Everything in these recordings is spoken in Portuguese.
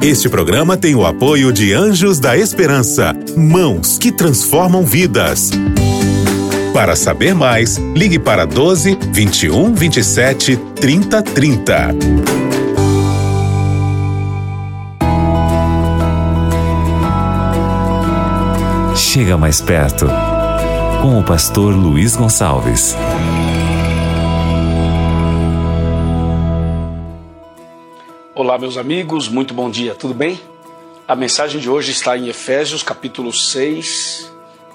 Este programa tem o apoio de Anjos da Esperança, mãos que transformam vidas. Para saber mais, ligue para 12 21 27 30 30. Chega mais perto, com o pastor Luiz Gonçalves. Olá, meus amigos, muito bom dia, tudo bem? A mensagem de hoje está em Efésios, capítulo 6,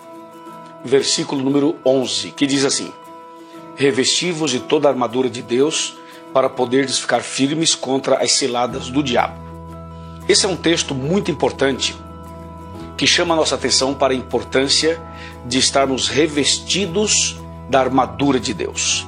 versículo número 11, que diz assim: revesti-vos de toda a armadura de Deus, para poderes ficar firmes contra as ciladas do diabo. Esse é um texto muito importante, que chama a nossa atenção para a importância de estarmos revestidos da armadura de Deus.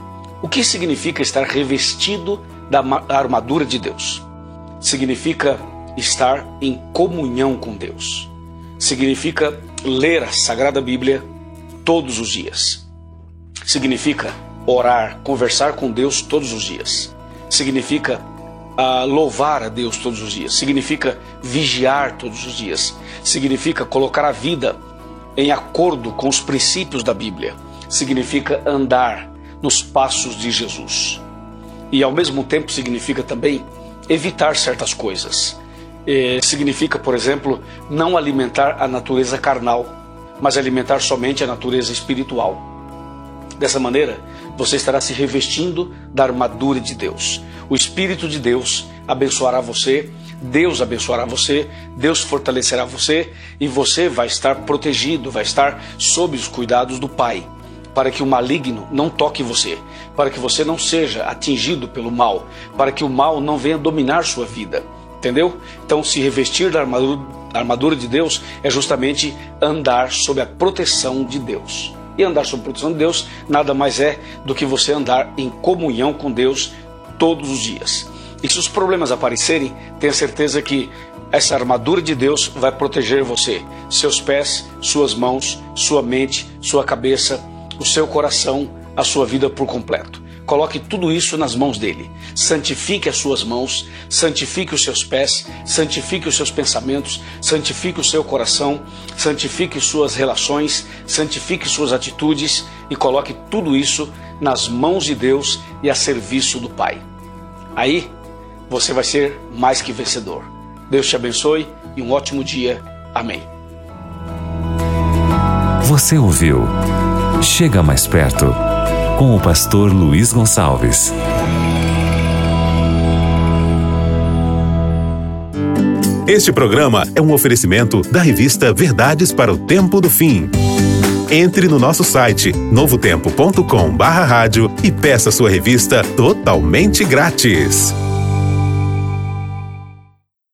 O que significa estar revestido da armadura de Deus? Significa estar em comunhão com Deus. Significa ler a Sagrada Bíblia todos os dias. Significa orar, conversar com Deus todos os dias. Significa louvar a Deus todos os dias. Significa vigiar todos os dias. Significa colocar a vida em acordo com os princípios da Bíblia. Significa andar nos passos de Jesus. E ao mesmo tempo significa também evitar certas coisas. Significa, por exemplo, não alimentar a natureza carnal, mas alimentar somente a natureza espiritual. Dessa maneira, você estará se revestindo da armadura de Deus. O Espírito de Deus abençoará você, Deus abençoará você, Deus fortalecerá você e você vai estar protegido, vai estar sob os cuidados do Pai, para que o maligno não toque você, para que você não seja atingido pelo mal, para que o mal não venha dominar sua vida. Entendeu? Então, se revestir da armadura de Deus é justamente andar sob a proteção de Deus. E andar sob a proteção de Deus nada mais é do que você andar em comunhão com Deus todos os dias. E se os problemas aparecerem, tenha certeza que essa armadura de Deus vai proteger você, seus pés, suas mãos, sua mente, sua cabeça, o seu coração, a sua vida por completo. Coloque tudo isso nas mãos dele. Santifique as suas mãos, santifique os seus pés, santifique os seus pensamentos, santifique o seu coração, santifique suas relações, santifique suas atitudes e coloque tudo isso nas mãos de Deus e a serviço do Pai. Aí você vai ser mais que vencedor. Deus te abençoe e um ótimo dia. Amém. Você ouviu Chega Mais Perto, com o pastor Luiz Gonçalves. Este programa é um oferecimento da revista Verdades para o Tempo do Fim. Entre no nosso site novotempo.com/rádio e peça sua revista totalmente grátis.